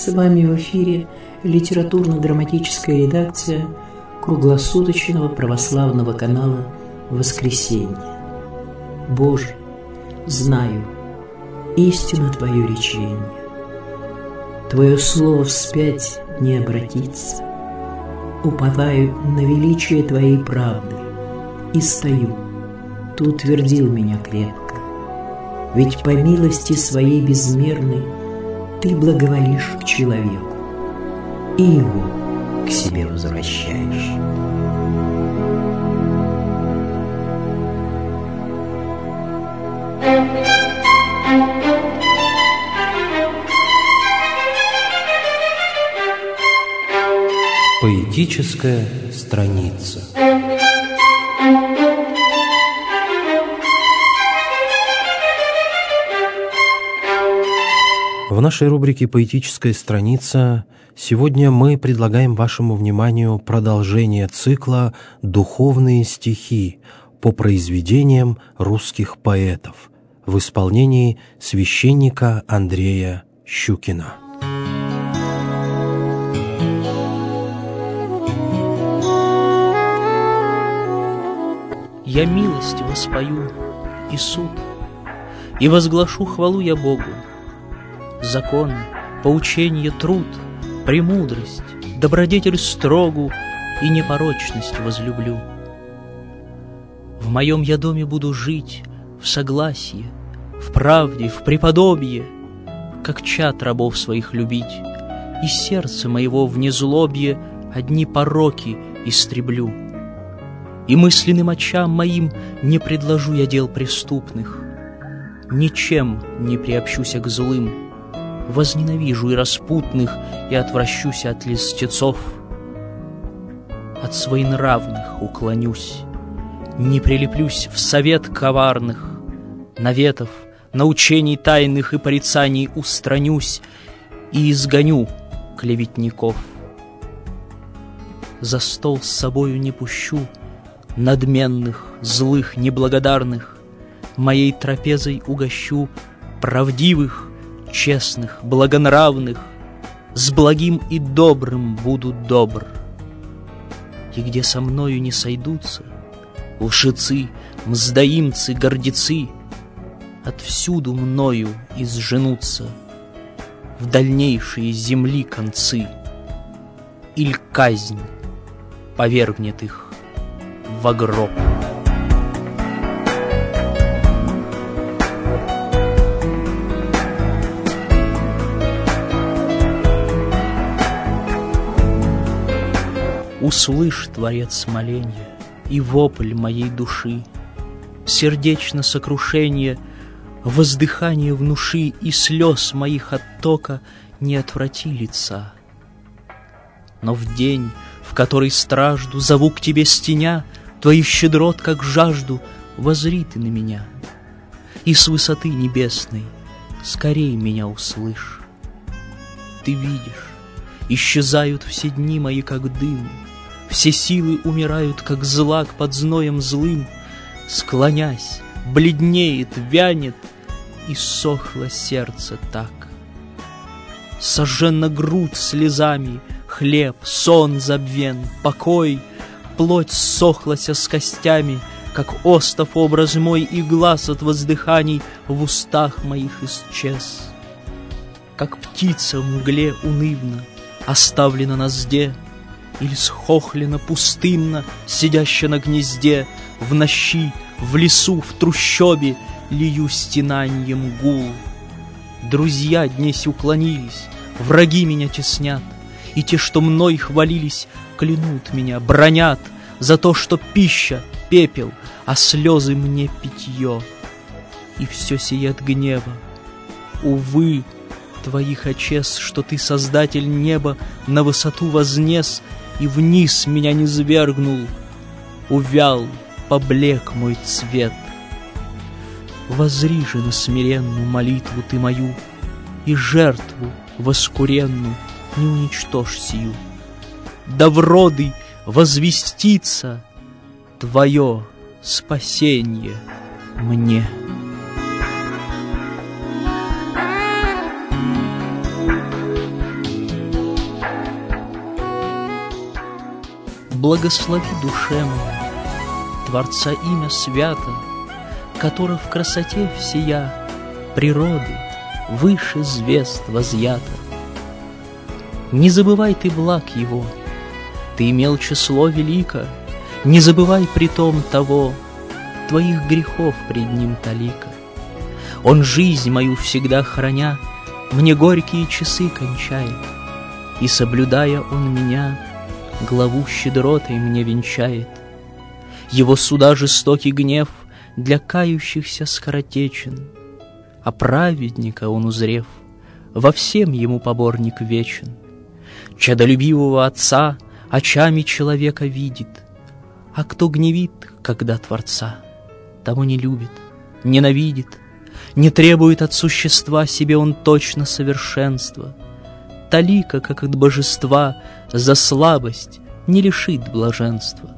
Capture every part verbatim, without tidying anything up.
С вами в эфире литературно-драматическая редакция круглосуточного православного канала «Воскресенье». Боже, знаю, истинно Твое речение. Твое слово вспять не обратится. Уповаю на величие Твоей правды и стою. Ты утвердил меня крепко. Ведь по милости Своей безмерной Ты благоволишь к человеку и его к себе возвращаешь. Поэтическая страница. В нашей рубрике «Поэтическая страница» сегодня мы предлагаем вашему вниманию продолжение цикла «Духовные стихи» по произведениям русских поэтов в исполнении священника Андрея Щукина. Я милость воспою и суд, и возглашу хвалу я Богу. Законы, поученье, труд, премудрость, добродетель строгу и непорочность возлюблю. В моем я доме буду жить в согласии, в правде, в преподобии, как чад рабов своих любить, и сердце моего в незлобье одни пороки истреблю. И мысленным очам моим не предложу я дел преступных, ничем не приобщуся к злым, возненавижу и распутных, и отвращусь от льстецов. От своенравных уклонюсь, не прилеплюсь в совет коварных, наветов, научений тайных и порицаний устранюсь и изгоню клеветников. За стол с собою не пущу надменных, злых, неблагодарных, моей трапезой угощу правдивых, честных, благонравных, с благим и добрым буду добр. И где со мною не сойдутся лжецы, мздоимцы, гордецы, отвсюду мною изженутся в дальнейшие земли концы, иль казнь повергнет их в гроб. Услышь, Творец, моленье и вопль моей души, сердечно сокрушение, воздыхание внуши, и слез моих оттока не отврати лица. Но в день, в который стражду зову к тебе стеня, твоих щедрот, как жажду, возри ты на меня, и с высоты небесной скорей меня услышь. Ты видишь, исчезают все дни мои, как дым, все силы умирают, как злак под зноем злым, склонясь, бледнеет, вянет, и сохло сердце так. Сожжена грудь слезами, хлеб, сон забвен, покой, плоть ссохлася с костями, как остов образ мой, и глаз от воздыханий в устах моих исчез. Как птица в мгле унывно оставлена на зде, или схохлена пустынно, сидяща на гнезде, в нощи, в лесу, в трущобе лью стенаньем гул. Друзья днесь уклонились, враги меня теснят, и те, что мной хвалились, клянут меня, бранят за то, что пища — пепел, а слезы мне питье. И все сиет гнева. Увы, твоих очес, что ты, Создатель неба, на высоту вознес и вниз меня не свергнул. Увял, поблек мой цвет. Возри же на смиренную молитву ты мою, и жертву воскуренную не уничтожь сию. Да в роды возвестится твое спасение мне. Благослови, душе моя, Творца имя свято, которое в красоте всея природы выше звезд возъято. Не забывай ты благ его, ты имел число велико, не забывай притом того, твоих грехов пред ним талика. Он жизнь мою всегда храня, мне горькие часы кончает, и, соблюдая он меня, главу щедротой мне венчает. Его суда жестокий гнев для кающихся скоротечен, а праведника он, узрев, во всем ему поборник вечен. Чадолюбивого отца очами человека видит, а кто гневит, когда Творца, того не любит, ненавидит, не требует от существа себе он точно совершенства. Талика, как от божества, за слабость не лишит блаженства.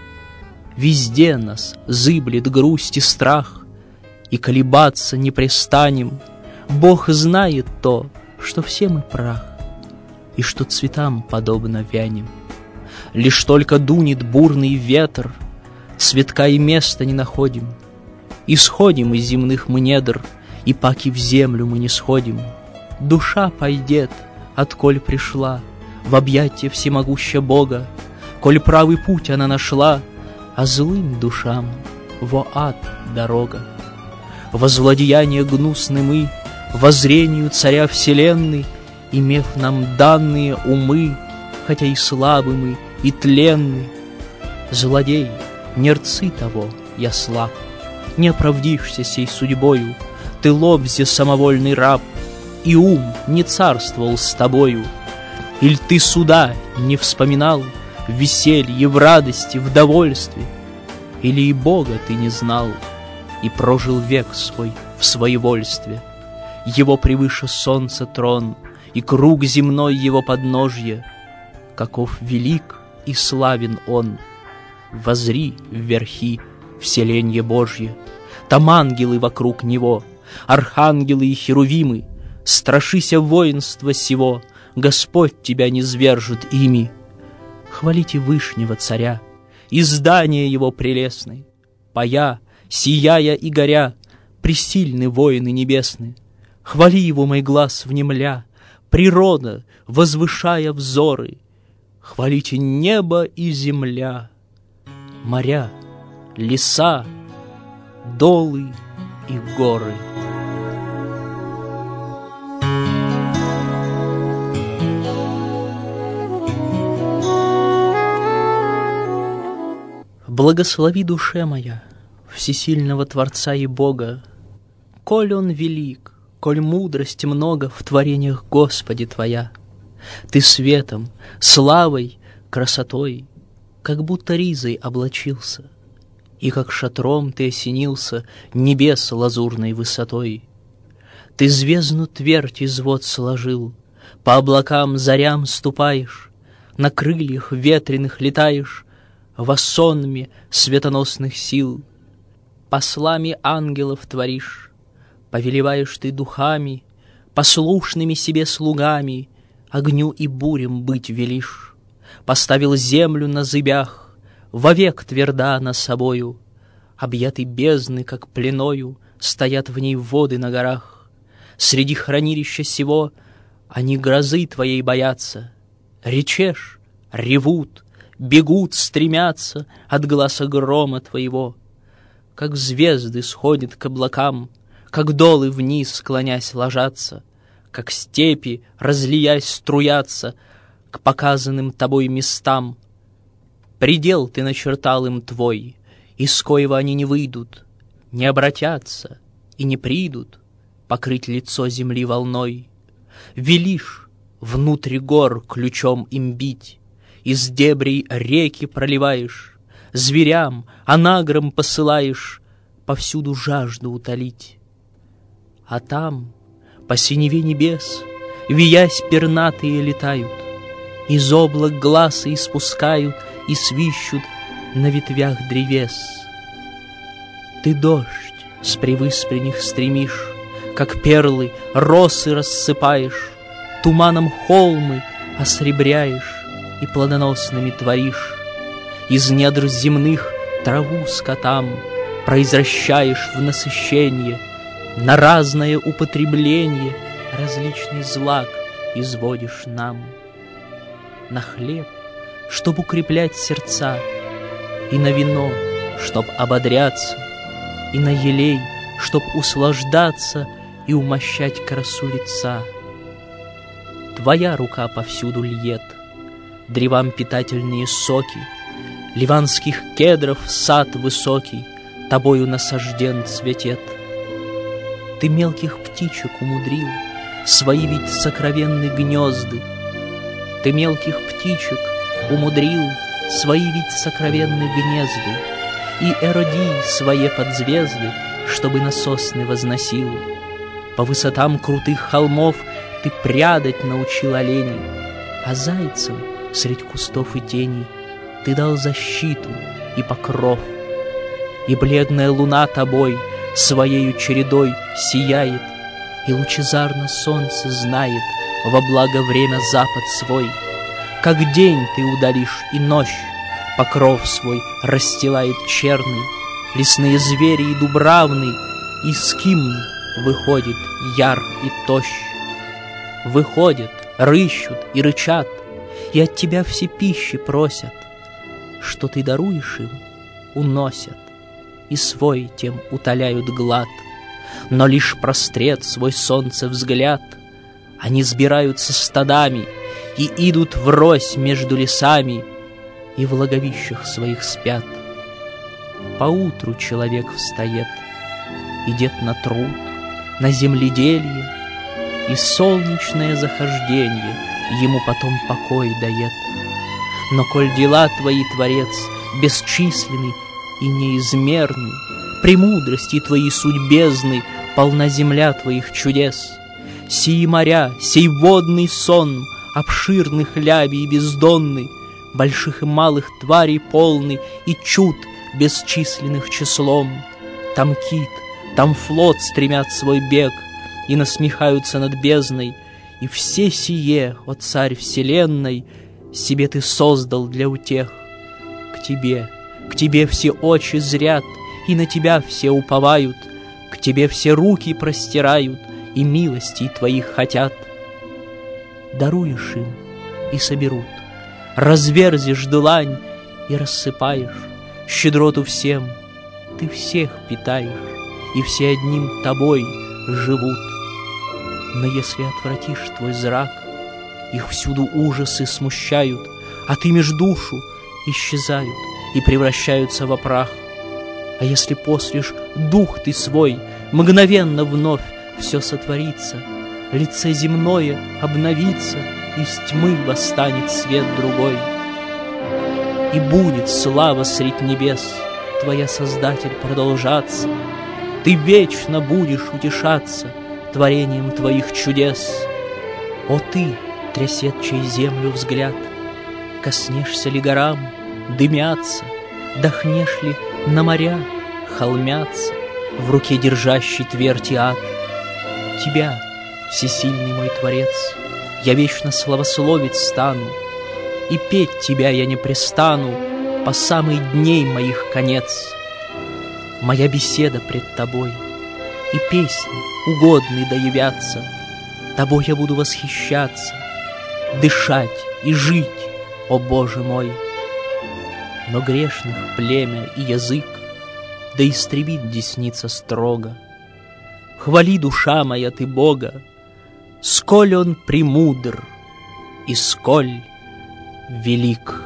Везде нас зыблет грусть и страх, и колебаться не престанем. Бог знает то, что все мы прах, и что цветам подобно вянем. Лишь только дунет бурный ветер, цветка и места не находим. Исходим из земных мы недр, и паки в землю мы не сходим. Душа пойдет, отколь пришла, в объятия всемогущего Бога, коль правый путь она нашла, а злым душам во ад дорога. Во злодеяние гнусны мы, воззрению царя вселенной, имев нам данные умы, хотя и слабы мы, и тленны. Злодей, не рцы того, я слаб, не оправдишься сей судьбою, ты лобзе самовольный раб, и ум не царствовал с тобою. Иль ты суда не вспоминал в веселье, в радости, в довольстве, или и Бога ты не знал и прожил век свой в своевольстве. Его превыше солнца трон и круг земной его подножье, каков велик и славен он. Возри вверхи вселенье Божье, там ангелы вокруг него, архангелы и херувимы. Страшися воинства сего, Господь тебя не звержет ими. Хвалите Вышнего Царя и здания его прелестны, поя, сияя и горя, пресильны воины небесны. Хвали его мой глаз внемля, природа, возвышая взоры. Хвалите небо и земля, моря, леса, долы и горы. Благослови, душе моя, всесильного Творца и Бога, коль Он велик, коль мудрости много в творениях Господи Твоя. Ты светом, славой, красотой, как будто ризой облачился, и как шатром Ты осенился небес лазурной высотой. Ты звездну твердь из вод сложил, по облакам зарям ступаешь, на крыльях ветреных летаешь, во сонме светоносных сил. Послами ангелов творишь, повелеваешь ты духами, послушными себе слугами, огню и бурям быть велишь. Поставил землю на зыбях, вовек тверда она собою, объяты бездны, как пленою, стоят в ней воды на горах. Среди хранилища сего они грозы твоей боятся, речешь, ревут, бегут, стремятся от гласа грома твоего. Как звезды сходят к облакам, как долы вниз склонясь ложатся, как степи, разлиясь, струятся к показанным тобой местам. Предел ты начертал им твой, из коего они не выйдут, не обратятся и не придут покрыть лицо земли волной. Велишь внутрь гор ключом им бить, из дебрей реки проливаешь, зверям, анаграм посылаешь повсюду жажду утолить. А там, по синеве небес, виясь пернатые летают, из облак глаза испускают и свищут на ветвях древес. Ты дождь с привыспренних стремишь, как перлы росы рассыпаешь, туманом холмы осребряешь и плодоносными творишь. из недр земных траву скотам произвращаешь в насыщение, на разное употребление различный злак изводишь нам. На хлеб, чтоб укреплять сердца, и на вино, чтоб ободряться, и на елей, чтоб услаждаться и умощать красу лица. Твоя рука повсюду льет древам питательные соки, ливанских кедров сад высокий тобою насажден цветет. Ты мелких птичек умудрил свои ведь сокровенные гнезды, Ты мелких птичек умудрил свои ведь сокровенные гнезды, и эродии свои подзвезды, чтобы на сосны возносил. По высотам крутых холмов ты прядать научил оленей, а зайцам средь кустов и теней ты дал защиту и покров. И бледная луна тобой своею чередой сияет, и лучезарно солнце знает во благо время запад свой. Как день ты удалишь и ночь, покров свой расстилает черный, лесные звери и дубравный, и скимн выходит яр и тощ. Выходят, рыщут и рычат, и от тебя все пищи просят. Что ты даруешь им, уносят, и свой тем утоляют глад. Но лишь прострет свой солнце взгляд, они сбираются стадами и идут врозь между лесами, и в логовищах своих спят. Поутру человек встает, идет на труд, на земледелье, и солнечное захождение ему потом покой дает. Но коль дела твои, Творец, бесчисленны и неизмерны, премудрости твои суть бездны, полна земля твоих чудес. Сии моря, сей водный сон, обширных ляби и бездонны, больших и малых тварей полны, и чуд бесчисленных числом. Там кит, там флот стремят свой бег и насмехаются над бездной, и все сие, о царь вселенной, себе ты создал для утех. К тебе, к тебе все очи зрят, и на тебя все уповают, к тебе все руки простирают, и милостей твоих хотят. Даруешь им и соберут, разверзишь длань и рассыпаешь щедроту всем, ты всех питаешь, и все одним тобой живут. Но если отвратишь твой зрак, их всюду ужасы смущают, а ты меж душу исчезают и превращаются во прах. А если послишь дух ты свой, мгновенно вновь все сотворится, лице земное обновится, из тьмы восстанет свет другой. И будет слава средь небес твоя, Создатель, продолжаться, ты вечно будешь утешаться творением твоих чудес. О ты, трясетчий землю взгляд, коснешься ли горам, дымятся, дохнешь ли на моря, холмятся, в руке держащий твердь и ад. Тебя, всесильный мой Творец, я вечно славословить стану, и петь тебя я не престану по самый дней моих конец. Моя беседа пред тобой, и песни угодны да явятся, тобой я буду восхищаться, дышать и жить, о Боже мой. Но грешных племя и язык да истребит десница строго. Хвали, душа моя, ты Бога, сколь Он премудр и сколь велик.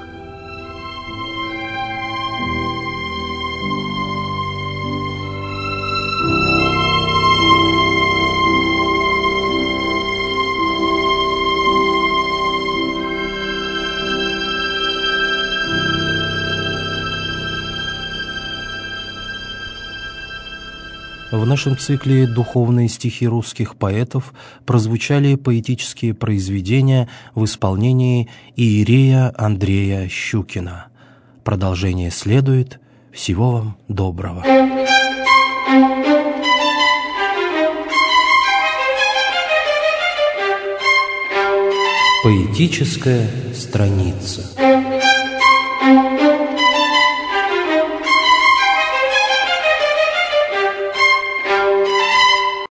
В нашем цикле «Духовные стихи русских поэтов» прозвучали поэтические произведения в исполнении иерея Андрея Щукина. Продолжение следует. Всего вам доброго. Поэтическая страница.